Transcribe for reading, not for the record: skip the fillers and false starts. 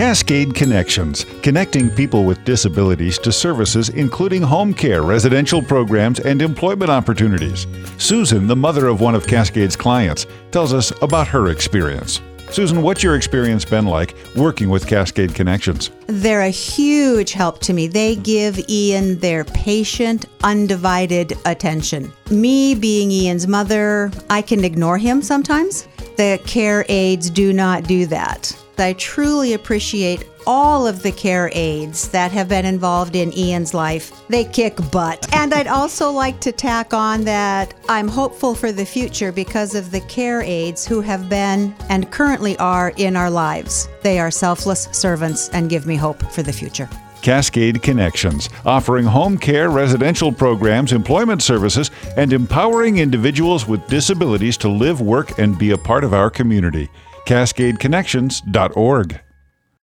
Cascade Connections, connecting people with disabilities to services including home care, residential programs, and employment opportunities. Susan, the mother of one of Cascade's clients, tells us about her experience. Susan, what's your experience been like working with Cascade Connections? They're a huge help to me. They give Ian their patient, undivided attention. Me being Ian's mother, I can ignore him sometimes. The care aides do not do that. I truly appreciate all of the care aides that have been involved in Ian's life. They kick butt. And I'd also like to tack on that I'm hopeful for the future because of the care aides who have been and currently are in our lives. They are selfless servants and give me hope for the future. Cascade Connections, offering home care, residential programs, employment services, and empowering individuals with disabilities to live, work, and be a part of our community. CascadeConnections.org.